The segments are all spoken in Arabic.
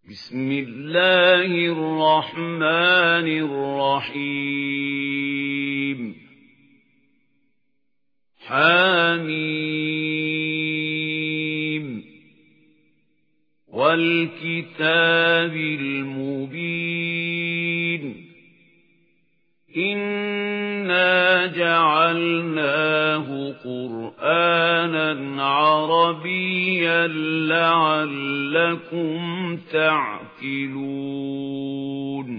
بسم الله الرحمن الرحيم حميم والكتاب المبين إنا جعلناه قرآنا عربيا لعلكم تعقلون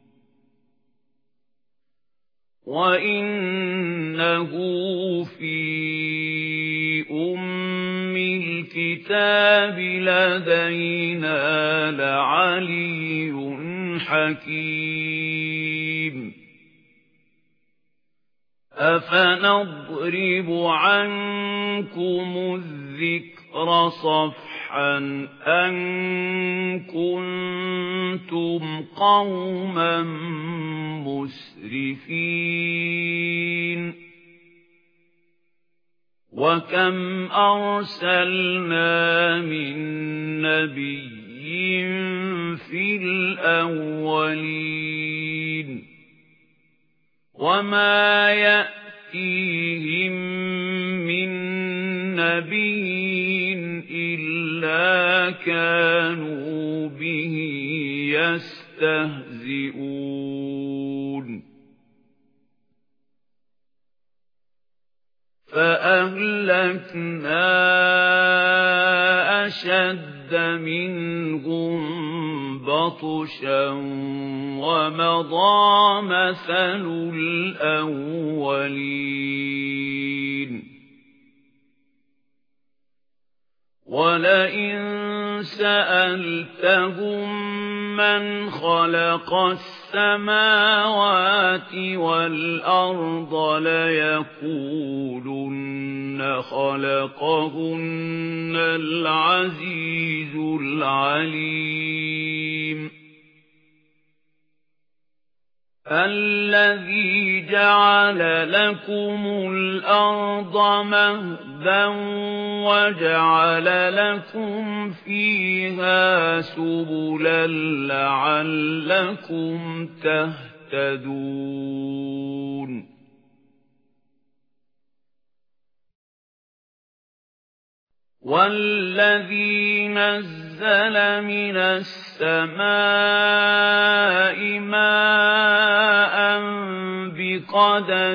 وإنه في أم الكتاب لدينا لعلي حكيم أفنضرب عنكم الذكر صفحا أن كنتم قوما مسرفين وكم أرسلنا من نبي في الأولين وما يأتيهم من نبي إلا كانوا به يستهزئون فأهلكنا أشد منهم بطشا ومضى مثل الأولين ولئن سألتهم من خلق السماوات والأرض ليقولن خلقهن العزيز العليم الذي جعل لكم الأرض مهدا وجعل لكم فيها سبلا لعلكم تهتدون والذي نزل من السماء ماء بقدر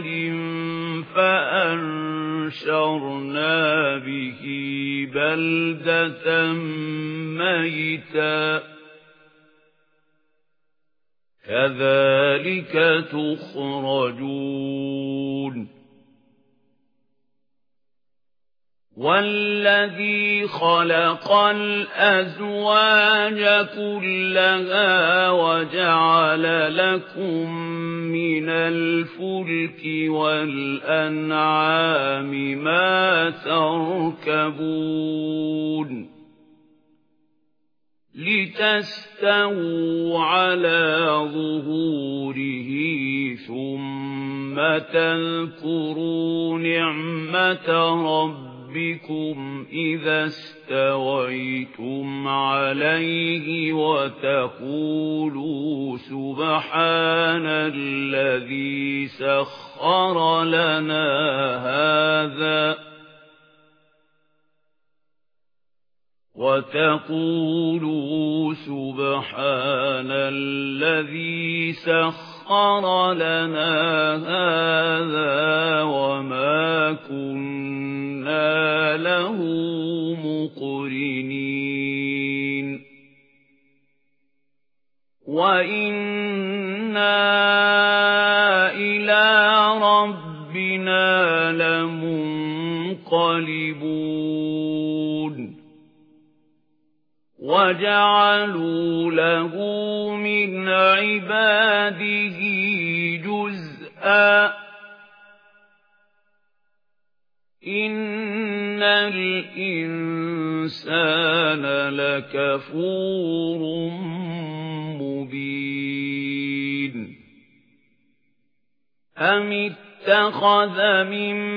فأنشرنا به بلدة ميتا كذلك تخرجون والذي خلق الأزواج كلها وجعل لكم من الفلك والأنعام ما تركبون لتستووا على ظهوره ثم تذكروا نعمة ربكم إذا استويتم عليه وتقولوا سبحان الذي سخر لنا هذا وتقولوا سبحان الذي سخر لنا هذا وما كنا له مقرنين وإنا إلى ربنا لمنقلبون وجعلوا له من عباده جزءا إن الإنسان لكفور مبين أم اتخذ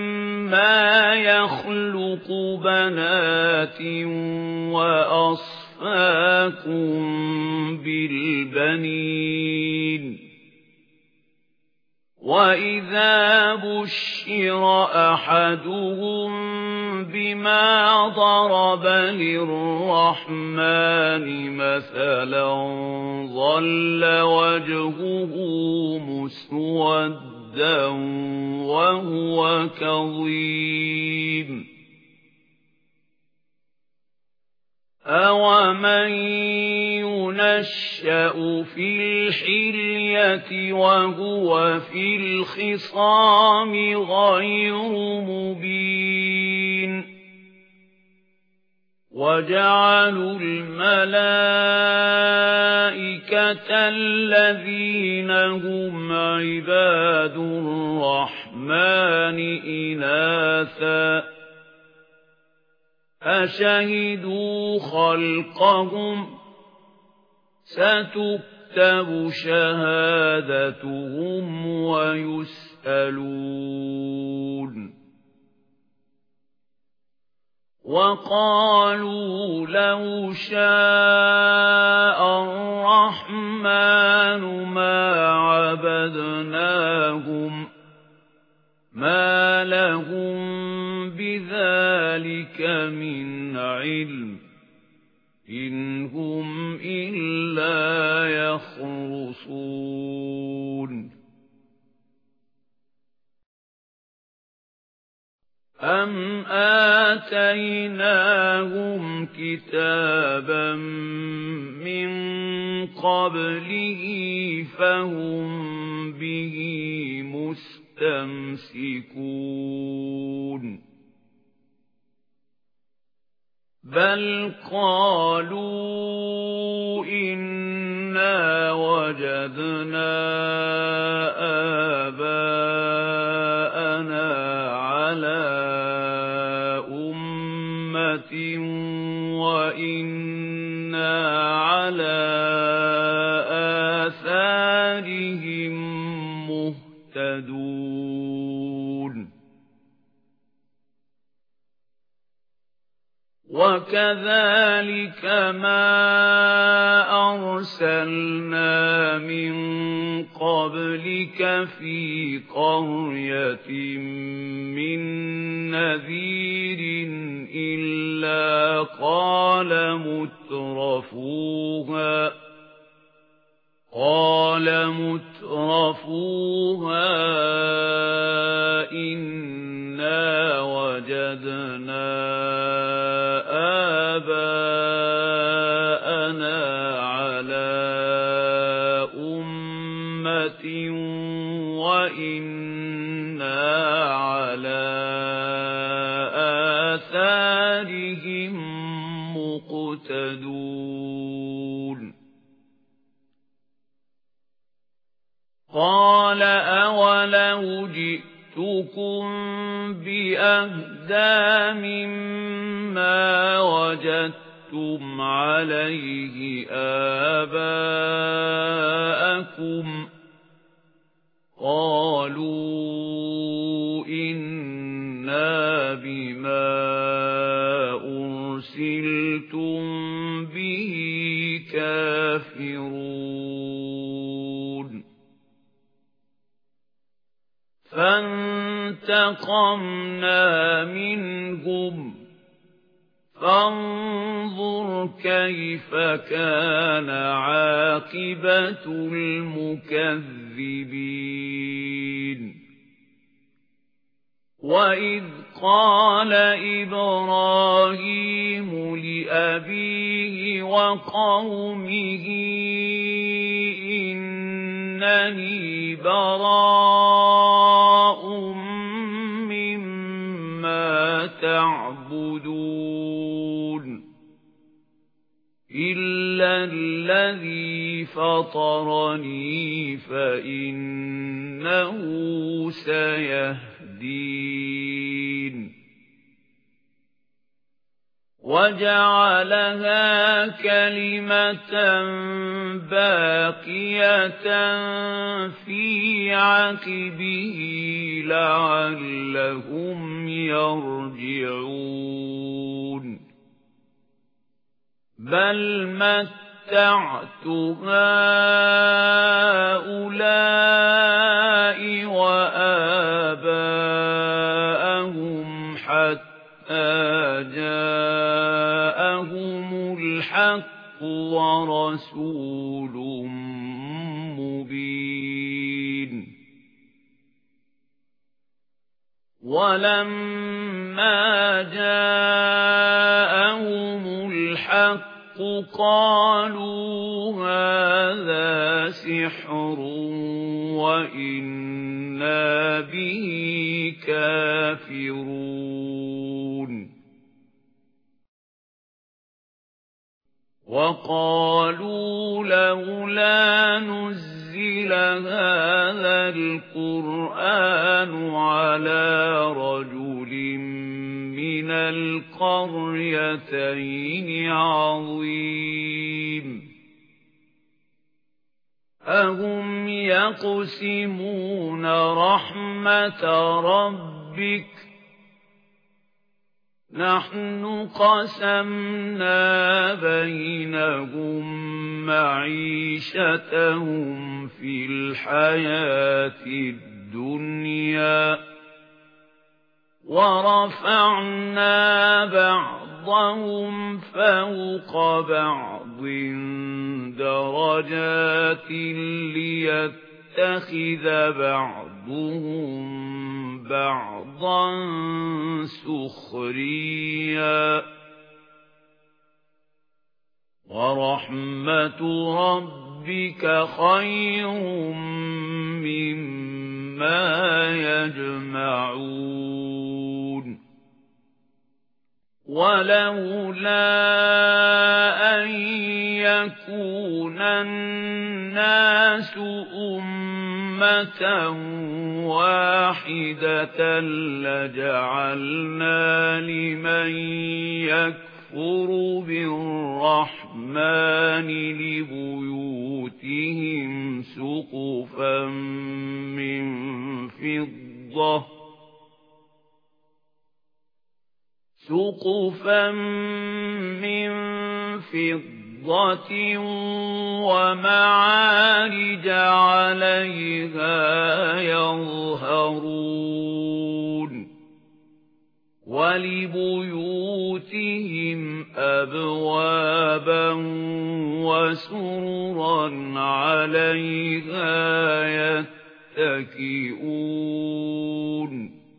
مما يخلق بنات وأصفاكم أَصْفَاكُم بِالْبَنِينَ وَإِذَا بُشِّرَ أَحَدُهُم بِمَا ضَرَبَ لِلرَّحْمَنِ مَثَلًا ظَلَّ وَجْهُهُ مُسْوَدًّا وَهُوَ كَظِيمٌ أَوَمَن يُنَشَّأُ فِي الْحِلْيَةِ وَهُوَ فِي الْخِصَامِ غَيْرُ مُبِينٍ وَجَعَلُوا الْمَلَائِكَةَ الَّذِينَ هُمْ عِبَادُ الرَّحْمَنِ إِنَاثًا أَشَهِدُوا خَلْقَهُمْ سَتُكْتَبُ شَهَادَتُهُمْ وَيُسْأَلُونَ وَقَالُوا لَوْ شَاءَ الرَّحْمَنُ مَا عَبَدْنَاهُمْ مَا لَهُم بِذَلِكَ مِنْ عِلْمٍ إِنْ هُمْ إِلَّا يَخْرُصُونَ أَمْ آتَيْنَاهُمْ كِتَابًا مِّن قَبْلِهِ فَهُمْ بِهِ مُسْتَمْسِكُونَ بَلْ قَالُوا إِنَّا وَجَدْنَا آبَاءَنَا عَلَى أُمَّةٍ وَإِنَّا عَلَى آثَارِهِم مُهْتَدُونَ وَكَذَلِكَ مَا أَرْسَلْنَا مِن قَبْلِكَ فِي قَرْيَةٍ مِّن نَّذِيرٍ إِلَّا قَالَ مُتْرَفُوهَا إِنَّا وَجَدْنَا آبَاءَنَا عَلَى أُمَّةٍ وَإِنَّا عَلَى آثَارِهِم مُقْتَدُونَ قَالَ أَوَلَوْ جِئْتُكُم بِأَهْدَىٰ مِمَّا وَجَدتُّمْ عَلَيْهِ آبَاءَكُمْ قَالُوا إِنَّا بِمَا أُرْسِلْتُم بِهِ كَافِرُونَ فَانتَقَمْنَا مِنْهُمْ فَانظُرْ كَيْفَ كَانَ عَاقِبَةُ الْمُكَذِّبِينَ وَإِذْ قَالَ إِبْرَاهِيمُ لِأَبِيهِ وَقَوْمِهِ إِنَّنِي بَرَاءٌ مِّمَّا تَعْبُدُونَ إِلَّا الَّذِي فَطَرَنِي فَإِنَّهُ سَيَهْدِينِ وَجَعَلَهَا كَلِمَةً بَاقِيَةً فِي عَقِبِهِ لَعَلَّهُمْ يَرْجِعُونَ بل متعت هؤلاء وآباءهم حتى جاءهم الحق ورسول مبين ولما جاءهم الحق قالوا هذا سحر وإنا به كافرون وقالوا لولا نزل هذا القرآن على رجل من القريتين عظيم أهم يقسمون رحمة ربك نحن قسمنا بينهم معيشتهم في الحياة الدنيا ورفعنا بعضهم فوق بعض درجات ليتخذ بعضهم بعضا سخريا ورحمة ربك خير مما يجمعون ولولا أن يكون الناس أمة واحدة لجعلنا لمن يكفر بالرحمن لبيوتهم سقفا من فضة ومعارج عليها يظهرون ولبيوتهم أبوابا وسررا عليها يتكئون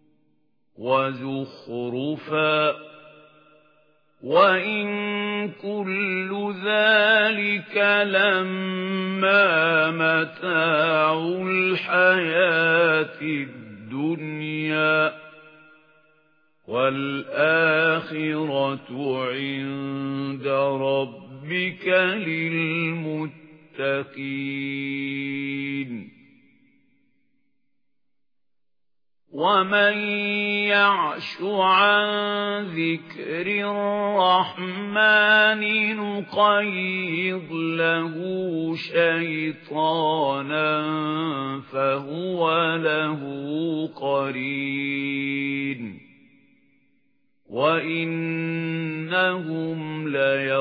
وزخرفا وإن كل ذلك لما متاع الحياة الدنيا والآخرة عند ربك للمتقين ومن يعش عن ذكر الرحمن نقيض له شيطانا فهو له قرين وإنهم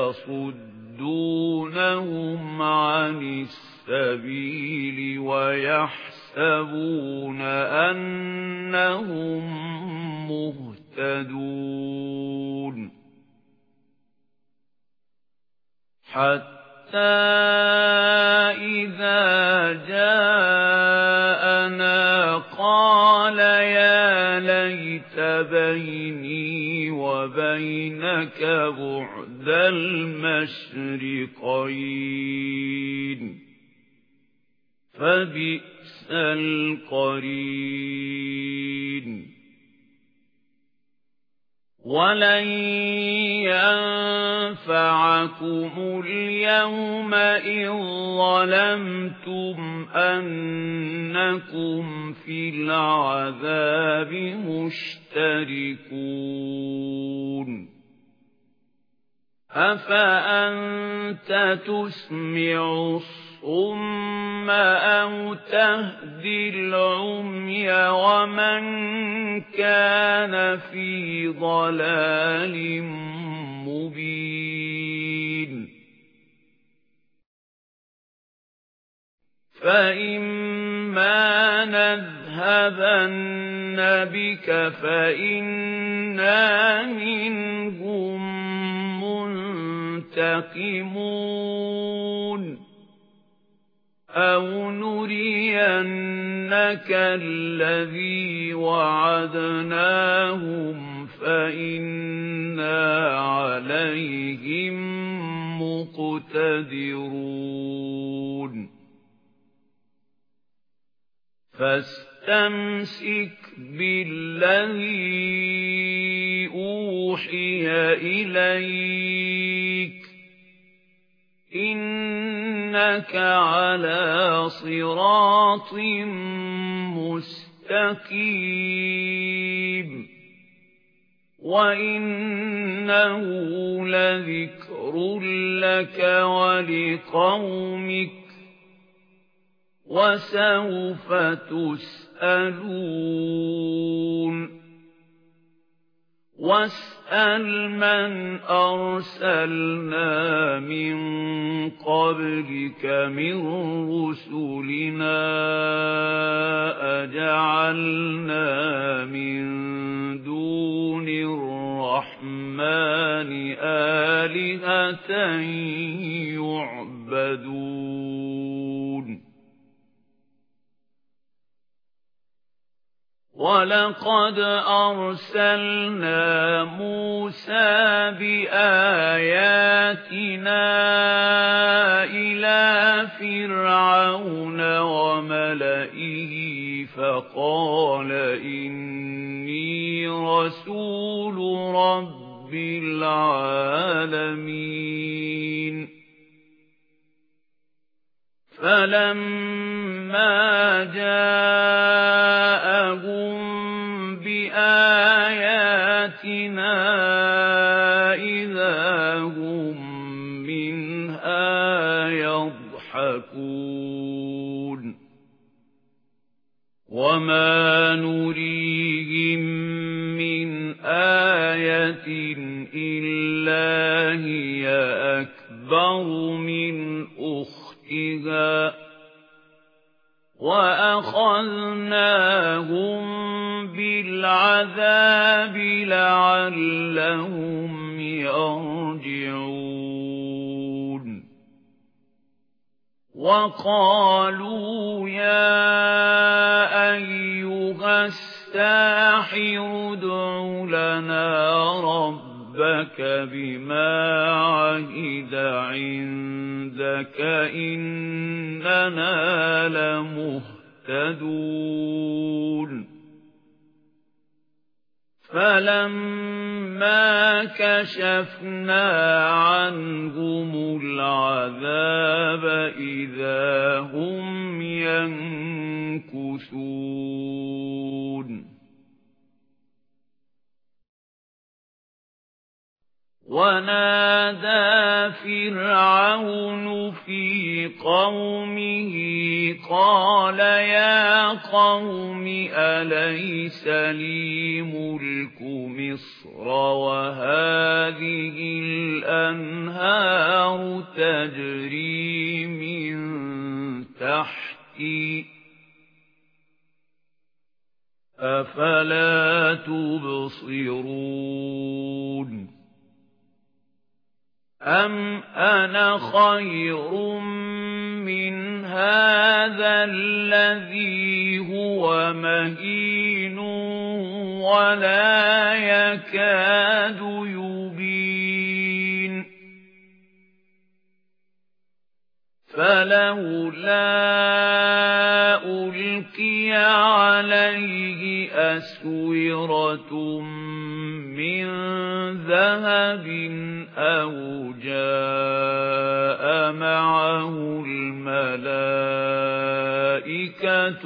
ليصدونهم عن السبيل ويحسبون أنهم مهتدون حتى إذا جاءنا قال يا ليت بيني وبينك بعد المشرقين فبئس القرين ولن ينفعكم اليوم إذ ظلمتم أنكم في العذاب مشتركون أفأنت تسمع الصم أو تهدي العمي ومن كان في ضلال مبين فَإِمَّا نَذْهَبَنَّ بِكَ فَإِنَّا مِنْهُمْ مُنْتَقِمُونَ أَوْ نُرِيَنَّكَ الَّذِي وَعَدْنَاهُمْ فَإِنَّا عَلَيْهِمْ مُقْتَدِرُونَ فَاسْتَمْسِكْ بِالَّذِي أُوحِيَ إِلَيْكَ إِنَّكَ عَلَى صِرَاطٍ مُسْتَقِيمٍ وَإِنَّهُ لَذِكْرٌ لَكَ وَلِقَوْمِكَ وَسَوْفَ تُسْأَلُونَ وَاسْأَلْ مَنْ أَرْسَلْنَا مِنْ قَبْلِكَ مِنْ رُسُلِنَا أَجَعَلْنَا مِنْ دُونِ الرَّحْمَنِ آلِهَةً يُعْبَدُونَ وَلَقَدْ أَرْسَلْنَا مُوسَى بِآيَاتِنَا إِلَى فِرْعَوْنَ وَمَلَئِهِ فَقَالَ إِنِّي رَسُولُ رَبِّ الْعَالَمِينَ فَلَمَّا جَاءَهُم بِآيَاتِنَا إِذَا هُم مِّنْهَا يَضْحَكُونَ وَمَا نُرِيهِم مِّنْ آيَةٍ إِلَّا هِيَ أَكْبَرُ مِنْ أُخْتِهَا وَأَخَذْنَاهُمْ بِالْعَذَابِ لَعَلَّهُمْ يَرْجِعُونَ وَقَالُوا يَا أَيُّهَ السَّاحِرُ ادْعُ لَنَا رَبَّكَ بِمَا عَهِدَ عِندَكَ إِنَّنَا لَمُهْتَدُونَ فَلَمَّا كَشَفْنَا عَنْهُمُ الْعَذَابَ إِذَا هُمْ يَنكُثُونَ وَنَادَى فِرْعَوْنُ فِي قَوْمِهِ قَالَ يَا قَوْمِ أَلَيْسَ لِي مُلْكُ مِصْرَ وَهَٰذِهِ الْأَنْهَارُ تَجْرِي مِن تَحْتِي أَفَلَا تُبْصِرُونَ أَمْ أَنَا خَيْرٌ مِّنْ هَذَا الَّذِي هُوَ مَهِينٌ وَلَا يَكَادُ يُبِينُ فَلَوْلَا أُلْقِيَ عَلَيْهِ أَسْوِرَةٌ مِّن ذَهَبٍ أَوْ جَاءَ مَعَهُ الْمَلَائِكَةُ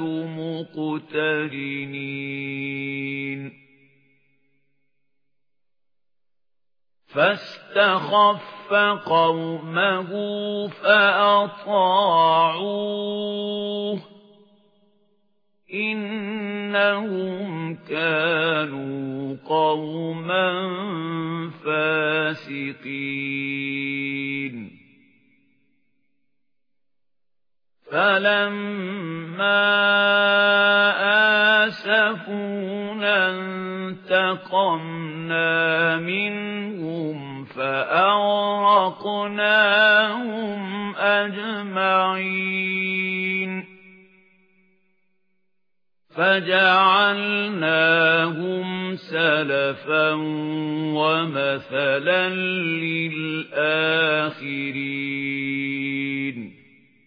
مُقْتَرِنِينَ فَاسْتَخَفَّ قَوْمَهُ فَأَطَاعُوهُ إِنَّهُمْ كَانُوا قَوْمًا فَاسِقِينَ فَلَمَّا آسَفُونَا انتَقَمْنَا مِنْهُمْ فَأَغْرَقْنَاهُمْ أَجْمَعِينَ فَجَعَلْنَاهُمْ سَلَفًا وَمَثَلًا لِلْآخِرِينَ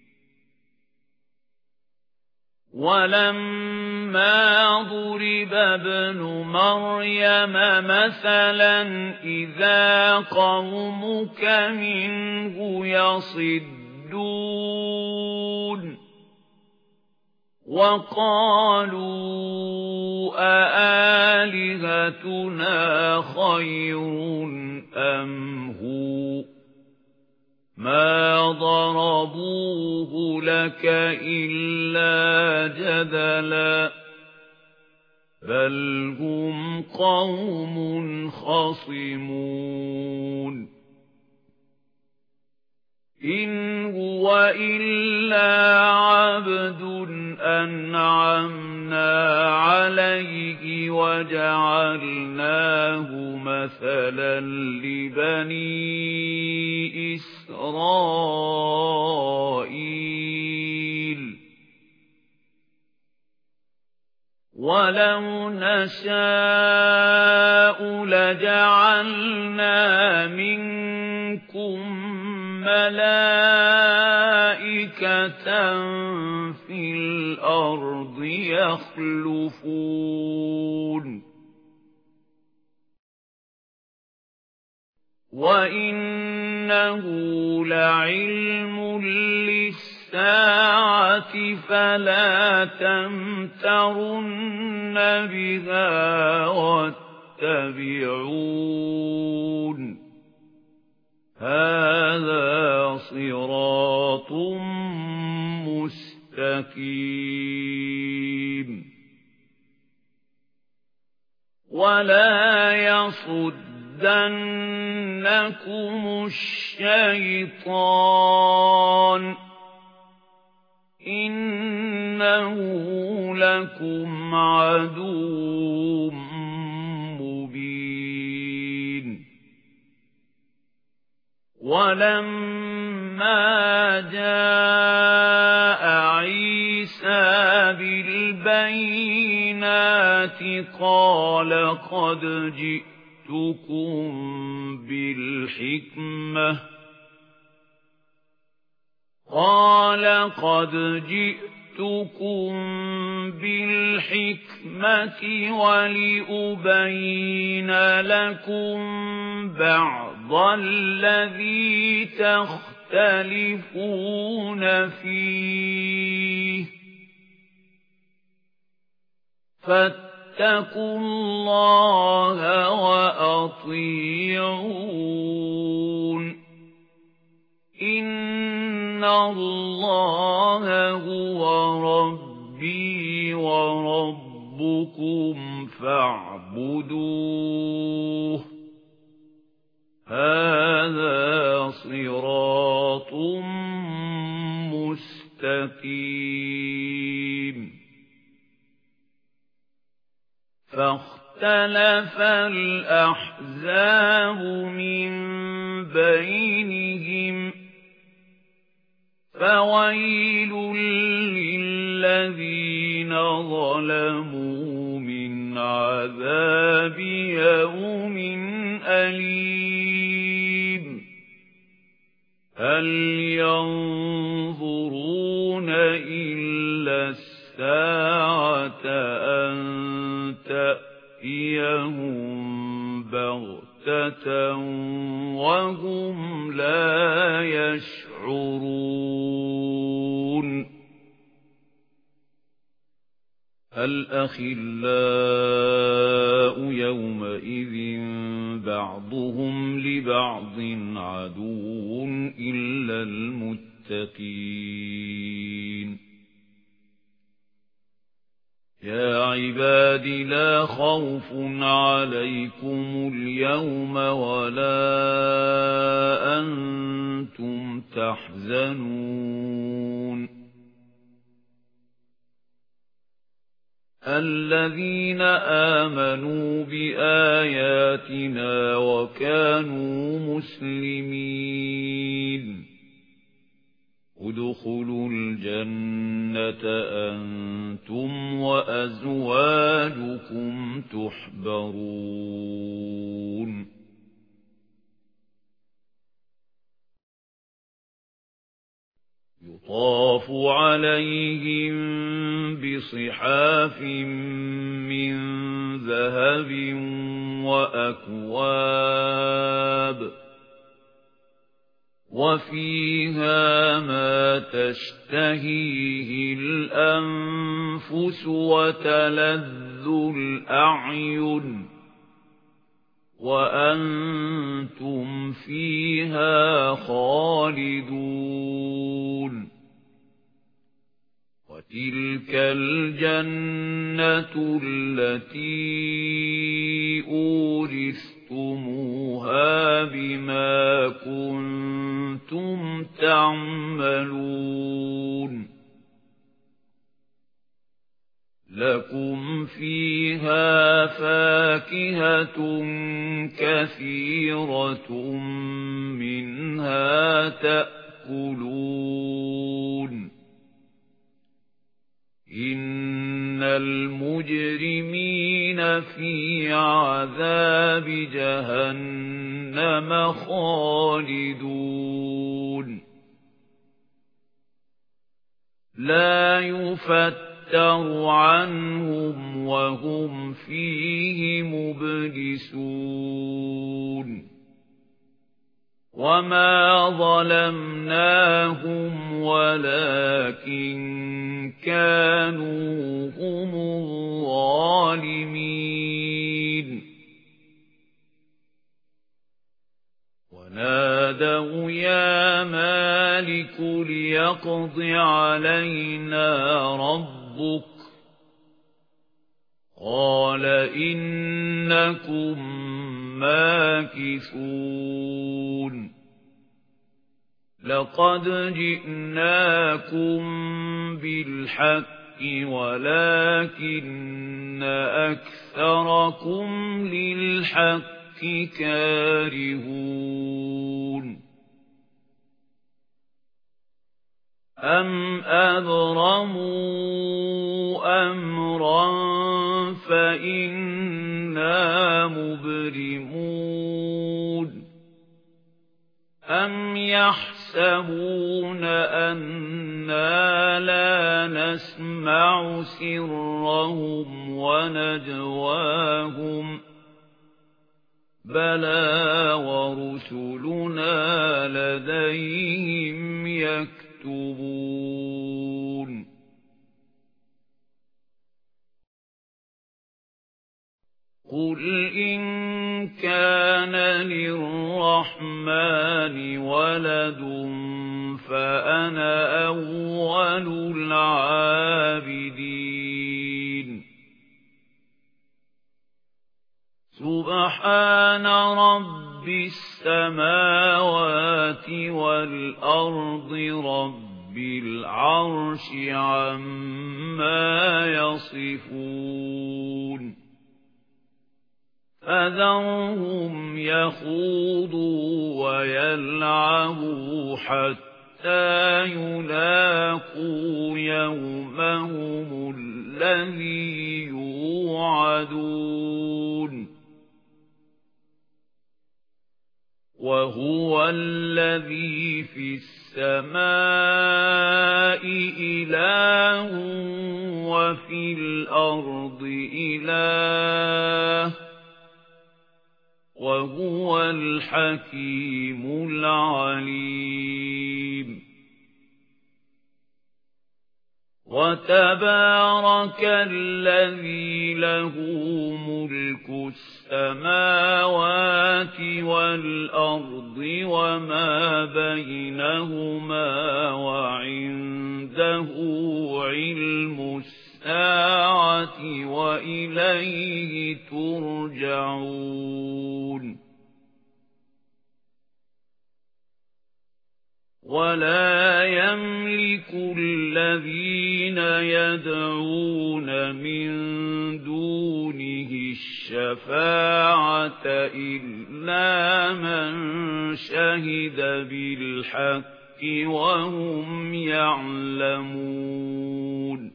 وَلَمَّا ضُرِبَ ابْنُ مَرْيَمَ مَثَلًا إِذَا قَوْمُكَ مِنْهُ يَصِدُّونَ وَقَالُوا أَآلِهَتُنَا خَيْرٌ أَمْ هُوَ مَا ضَرَبُوهُ لَكَ إِلَّا جَدَلًا بَلْ هُمْ قَوْمٌ خَصِمُونَ إِنْ هُوَ إِلَّا عَبْدٌ أَنْعَمْنَا عَلَيْهِ وَجَعَلْنَاهُ مَثَلًا لِبَنِي إِسْرَائِيلَ وَلَوْ نَشَاءُ لَجَعَلْنَا مِنكُم مَلَائِكَةً فِي الْأَرْضِ يَخْلُفُونَ وَإِنَّهُ لَعِلْمٌ لِلسَّاعَةِ فَلَا تَمْتَرُنَّ بِهَا وَاتَّبِعُونِ هَذَا صِرَاطٌ مُسْتَقِيمٌ وَلَا يَصُدَّنَّكُمُ الشَّيْطَانُ إِنَّهُ لَكُمْ عَدُوٌّ مُبِينٌ وَلَمَّا جَاءَ عِيسَى بِالْبَيِّنَاتِ قَالَ قَدْ جِئْتُكُمْ بِالْحِكْمَةِ وَلِأُبَيِّنَ لَكُمْ بَعْضَ الَّذِي تَخْتَلِفُونَ فِيهِ فَاتَّقُوا اللَّهَ وَأَطِيعُونِ إِنَّ اللَّهَ هُوَ رَبِّي وَرَبُّكُمْ فَاعْبُدُوهُ هَذَا صِرَاطٌ مُسْتَقِيمٌ فَاخْتَلَفَ الْأَحْزَابُ مِنْ بَيْنِهِمْ فَوَيْلٌ لِّلَّذِينَ ظَلَمُوا مِنْ عَذَابِ يَوْمٍ أَلِيمٍ هَلْ يَنظُرُونَ إِلَّا السَّاعَةَ أَن تَأْتِيَهُم بَغْتَةً وَهُمْ لَا يَشْعُرُونَ الْأَخِلَّاءُ يَوْمَئِذٍ بَعْضُهُمْ لِبَعْضٍ عَدُوٌّ إِلَّا الْمُتَّقِينَ يَا عِبَادِ لَا خَوْفٌ عَلَيْكُمُ الْيَوْمَ وَلَا أَنْتُمْ تَحْزَنُونَ الذين آمنوا بآياتنا وكانوا مسلمين ادخلوا الجنة أنتم وأزواجكم تحبرون يطاف عليهم بصحاف من ذهب وأكواب وفيها ما تشتهيه الأنفس وتلذ الأعين وأنتم فيها خالدون وتلك الجنة التي أورثتموها بما كنتم تعملون لكم فيها فاكهة كثيرة منها تأكلون إن المجرمين في عذاب جهنم خالدون لا يفتر عنهم وهم فيه مبلسون وما ظلمناهم ولكن كانوا هم الظالمين ونادوا يا مالك ليقض علينا ربك قال إنكم ماكثون لقد جئناكم بالحق ولكن أكثركم للحق كارهون أم أبرموا أمرا فإنا مبرمون أم يحسبون أنا لا نسمع سرهم ونجواهم بلى ورسلنا لديهم يكتبون قل إن كان للرحمن ولد فأنا أول العابدين سبحان رب السماوات والأرض رب العرش عما يصفون فذرهم يخوضوا ويلعبوا حتى يلاقوا يومهم الذي يوعدون وهو الذي في السماء إله وفي الأرض إله وهو الحكيم العليم وتبارك الذي له ملك السماوات والأرض وما بينهما وعنده علم الساعة وإليه ترجعون ولا يملك الذين يدعون من الشفاعة إلا من شهد بالحق وهم يعلمون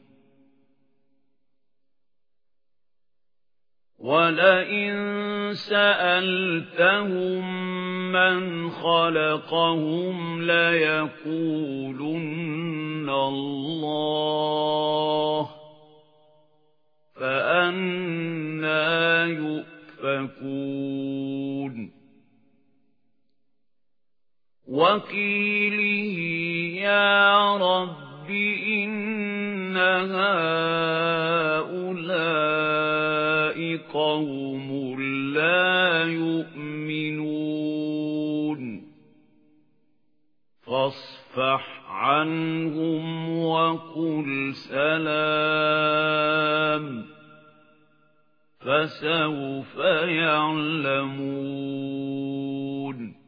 وَلَئِن سَأَلْتَهُم مَّنْ خَلَقَهُمْ لَيَقُولُنَّ اللَّهُ فَأَنَّىٰ يُؤْفَكُونَ وَقِيلِهِ يَا رَبِّ إِنَّ هَٰؤُلَاءِ قَوْمٌ لَّا يُؤْمِنُونَ فَاصْفَحْ عَنْهُمْ وَقُلْ سَلَامٌ فَسَوْفَ يَعْلَمُونَ